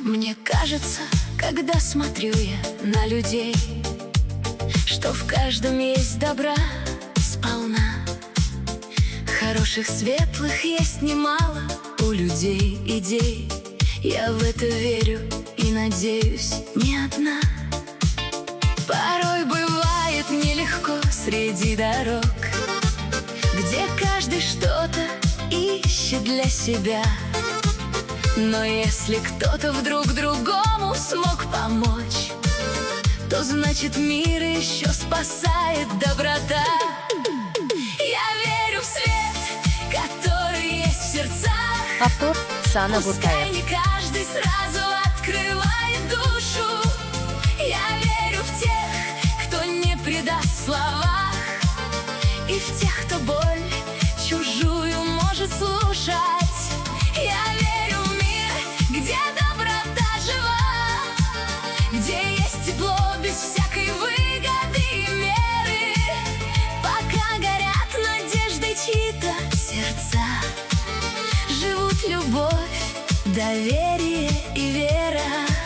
Мне кажется, когда смотрю я на людей, что в каждом есть добра сполна. Хороших, светлых есть немало у людей идей. Я в это верю и надеюсь, не одна. Порой бывает нелегко среди дорог, где каждый что-то ищет для себя. Но если кто-то вдруг другому смог помочь, то значит мир еще спасает доброта. Я верю в свет, который есть в сердцах. Автор Сана Буркаев. Пускай не каждый сразу открывает душу. Я верю в тех, кто не предаст в словах, и в тех, кто боль чужую может слушать. Я верю в мир, где доброта жива, где есть тепло без всякой выгоды и меры. Пока горят надеждой чьи-то сердца, живут любовь, доверие и вера.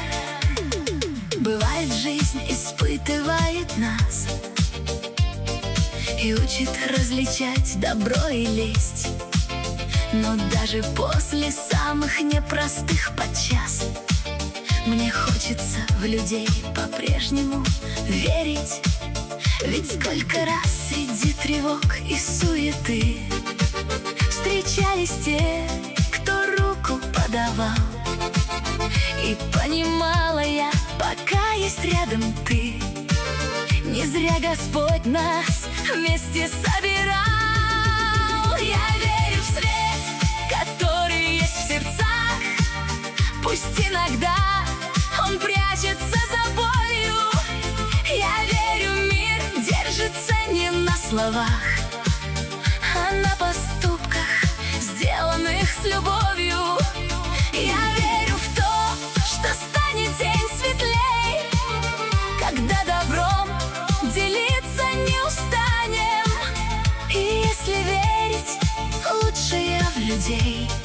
Бывает, жизнь испытывает нас и учит различать добро и лесть. Но даже после самых непростых подчас мне хочется в людей по-прежнему верить. Ведь сколько раз среди тревог и суеты встречались те, кто руку подавал. И понимала я, пока есть рядом ты, не зря Господь нас вместе собирал. Я верю в свет, который есть в сердцах. Пусть иногда он прячется за болью. Я верю, мир держится не на словах, а на поступках, сделанных с любовью. Я верю в то, что станет день светлей, когда добром делиться не устанем. И если верить, лучше я в людей.